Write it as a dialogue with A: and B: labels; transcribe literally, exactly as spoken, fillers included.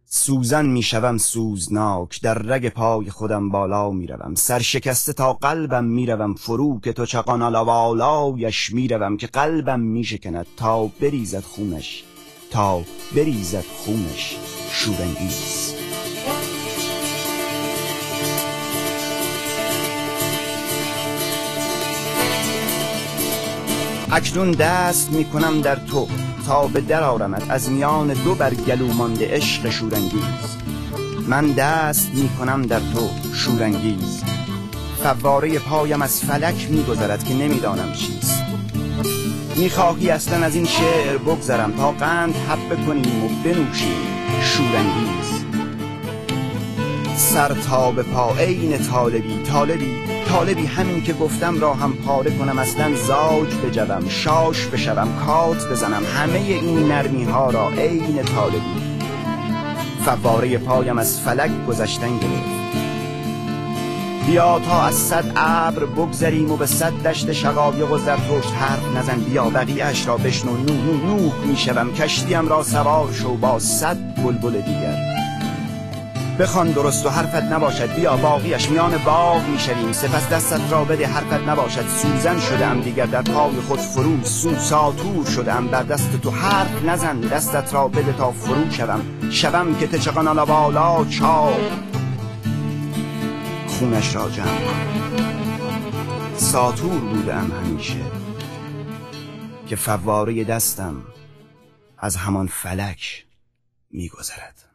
A: سوزن میشوم سوزناک، در رگ پای خودم بالا میروم، سرشکسته تا قلبم میروم فرو، که تو چقان آلوالایش میروم، که قلبم میشکند تا بریزد خونش، تا بریزد خونش شورانگیز. اکنون دست میکنم در تو تا به در آرمت از میان دو بر گلو مانده عشق شورانگیز. من دست میکنم در تو شورانگیز، فواره پایم از فلک میگذرد که نمیدانم چیست. میخواهی اصلا از این شعر بگذرم تا قند حبه کنیم و بنوشیم شورانگیز. سر تا به پا عین طالبی، طالبی طالبی همین که گفتم را هم پاره کنم، اصلا زاج بجوم، شاش بشوم، کات بزنم، همه این نرمی ها را عین طالبی. فواره پایم از فلک گذشتن گرفت. بیا تا از صد ابر بگذریم و به صد دشت شقایق و زرتشت حرف نزن. بیا بقیه اش را بشنو، نو نو نوح میشوم، کشتیم را سوار شو با صد بلبل دیگر. بخوان درست و حرفت نباشد، بیا باقیش میان باغ میشویم، سپس دستت را بده حرفت نباشد. سوزن شدم دیگر در پای خود فرو، سو ساتور شدم بر دست تو، حرف نزن دستت را بده تا فرو شوم، شوم که تچقان آلا بالا چاو خونش را جمع کن. ساتور بودم همیشه که فواره دستم از همان فلک میگذرد.